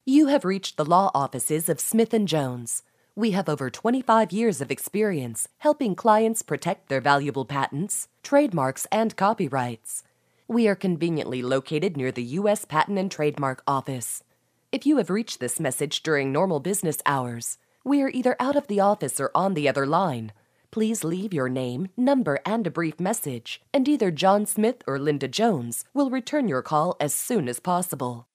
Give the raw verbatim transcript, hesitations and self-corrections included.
You have reached the law offices of Smith and Jones. We have over twenty-five years of experience helping clients protect their valuable patents, trademarks, and copyrights. We are conveniently located near the U S Patent and Trademark Office. If you have reached this message during normal business hours, we are either out of the office or on the other line. Please leave your name, number, and a brief message, and either John Smith or Linda Jones will return your call as soon as possible.